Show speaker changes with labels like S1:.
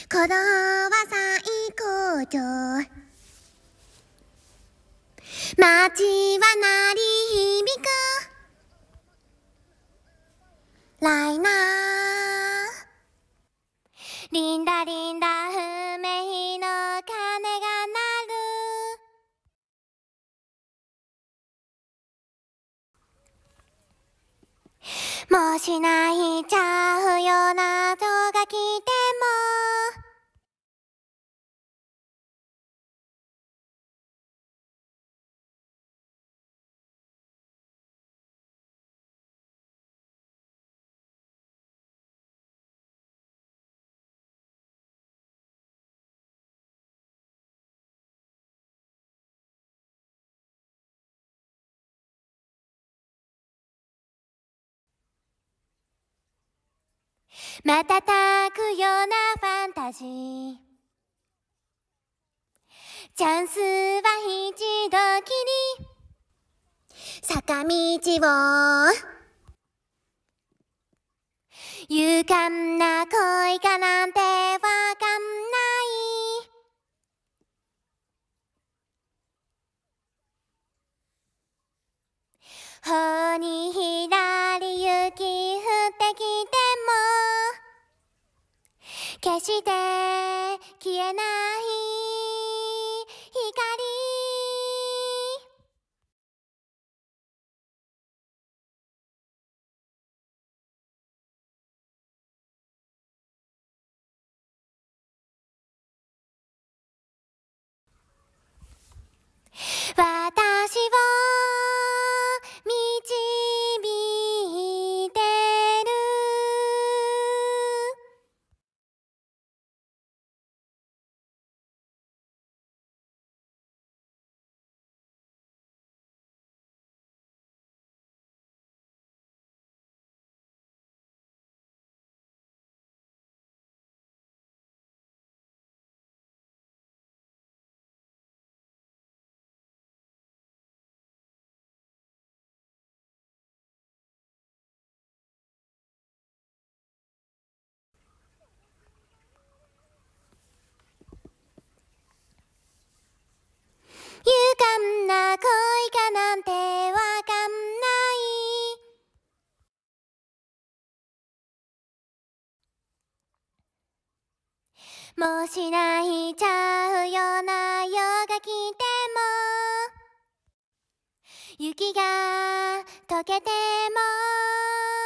S1: 鼓動は最高潮。街は鳴り響くライナー。リンダリンダ不明の鐘が鳴る。もし泣いちゃうような人が来ても、瞬くようなファンタジー。チャンスは一度きり。坂道を勇敢な恋かなんてわかんない。ほにひらり雪降ってきても、決して消えない光。私を導いてる。勇敢な恋かなんてわかんない。もし泣いちゃうような夜が来ても、雪が溶けても